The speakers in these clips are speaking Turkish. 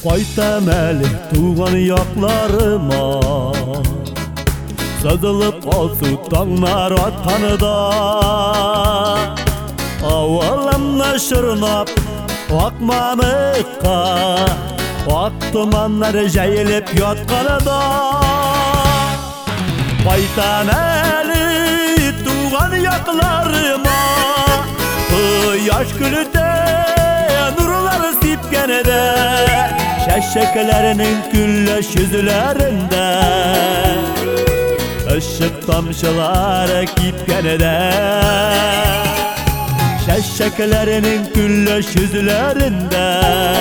Qaytam eli tuğan yaklarıma, sızılıp olsu tağlar atkanıda. Avalamla şırnap akmamıqqa, ak tumanlar jayılıp yatkanıda. Qaytam eli tuğan yaklarıma, yaş gülüde nurlar sipkenede, şeşeklerinin güllaş yüzlerinde, ışık tamşıları kipkenede, şeşeklerinin güllaş yüzlerinde,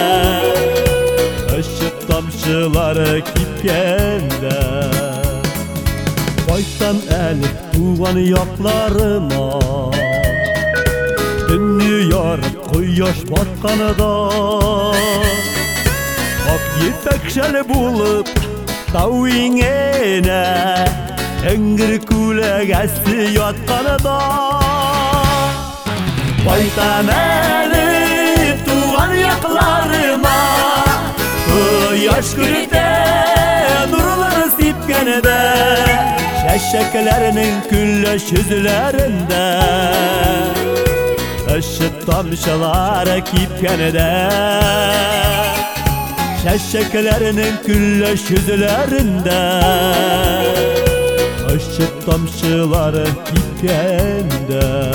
ışık tamşıları kipkende. Qaytam eli tuğan yaklarıma, dünüyor quyosh botqanida. Ak yipek shali bulup tavingene, engir kulak asti yotqanida. Qaytam eli tuğan yaklarıma, quyosh gulida nurlar sipkenede, şeşeklerinin güllaş yüzlerinde, ışık tamşıları kipkenede, şeşeklerinin güllaş yüzlerinde, ışık tamşıları kipkende.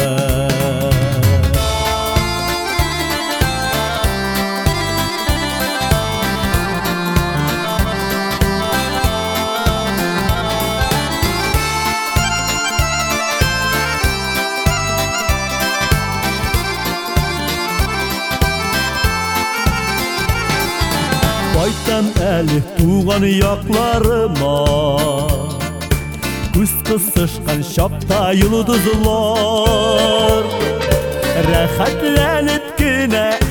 Qaytam eli tuğan yaklarıma, күз kısışkan şapta yıldızlar, rahatlanıp güne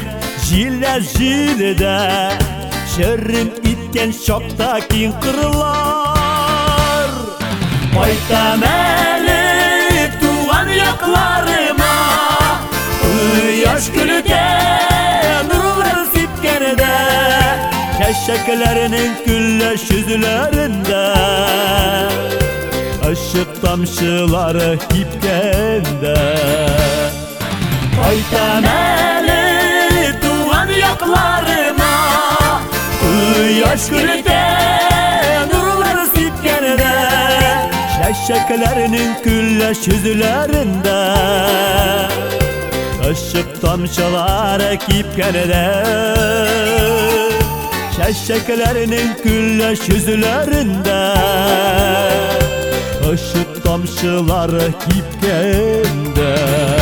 jilde şerrin itken şapta kin kırlar. Qaytam eli tuğan yaklarıma, yaş gülüde nurlar sipkenede, şeşeklerinin güllaş yüzlerinde, ışık tamşıları kipkende. Qaytam eli tuğan yaklarıma, quyosh gulida nurlar sipkenede, şeşeklerinin güllaş yüzlerinde, ışık tamşıları kipkenede, şeşeklerinin güllaş yüzlerinde, ışık tamşıları kipkende.